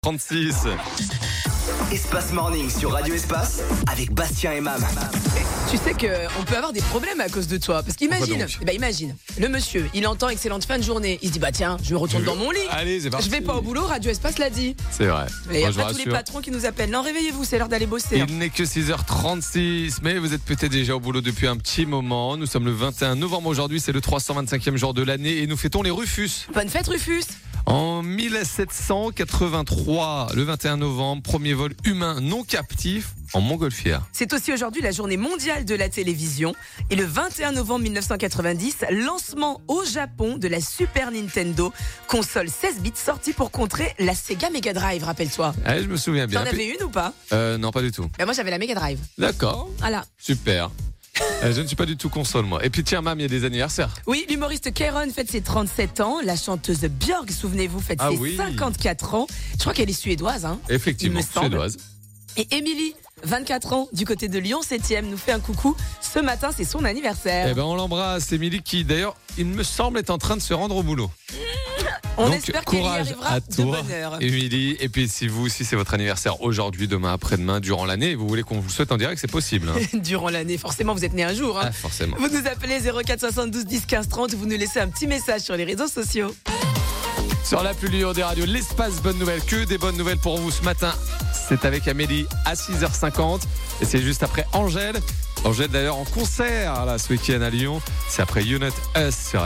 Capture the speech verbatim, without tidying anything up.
trente-six. Espace Morning sur Radio Espace avec Bastien et Mam. Tu sais qu'on peut avoir des problèmes à cause de toi. Parce qu'imagine, eh ben imagine, le monsieur, il entend excellente fin de journée. Il se dit, bah tiens, je me retourne dans mon lit. Allez, c'est parti. Je vais pas au boulot, Radio Espace l'a dit. C'est vrai. Et il y a Moi, je pas vous tous les rassure. patrons qui nous appellent. Non, réveillez-vous, c'est l'heure d'aller bosser. Il n'est que six heures trente-six, mais vous êtes peut-être déjà au boulot depuis un petit moment. Nous sommes le vingt et un novembre aujourd'hui, c'est le trois cent vingt-cinquième jour de l'année et nous fêtons les Rufus. Bonne fête, Rufus. En mille sept cent quatre-vingt-trois, le vingt et un novembre, premier vol humain non captif en montgolfière. C'est aussi aujourd'hui la journée mondiale de la télévision. Et le vingt et un novembre mille neuf cent quatre-vingt-dix, lancement au Japon de la Super Nintendo, console seize bits sortie pour contrer la Sega Mega Drive, rappelle-toi. Allez, je me souviens bien. T'en avais une ou pas? euh, Non, pas du tout. Ben moi j'avais la Mega Drive. D'accord, Voilà. super. Euh, je ne suis pas du tout console, moi. Et puis tiens, Mam, il y a des anniversaires. Oui, l'humoriste Kairon fête ses trente-sept ans. La chanteuse Björk, souvenez-vous, fête Ah ses oui. cinquante-quatre ans. Je crois qu'elle est suédoise, hein. Effectivement, Il me semble. suédoise. Et Émilie, vingt-quatre ans, du côté de Lyon septième, nous fait un coucou. Ce matin, c'est son anniversaire. Eh ben, on l'embrasse, Émilie, qui d'ailleurs, il me semble, est en train de se rendre au boulot. On Donc, espère qu'elle y courage arrivera à de toi, bonne heure. Émilie. Et puis, si vous aussi, c'est votre anniversaire aujourd'hui, demain, après-demain, durant l'année, et vous voulez qu'on vous le souhaite en direct, c'est possible. Hein. Durant l'année, forcément, vous êtes né un jour. Hein. Ah, forcément. Vous nous appelez zéro quatre soixante-douze dix quinze trente, vous nous laissez un petit message sur les réseaux sociaux. Sur la plus libre des radios, l'espace bonne nouvelle, que des bonnes nouvelles pour vous ce matin. C'est avec Amélie à six heures cinquante. Et c'est juste après Angèle. Angèle d'ailleurs en concert là, ce week-end à Lyon. C'est après You Not Us sur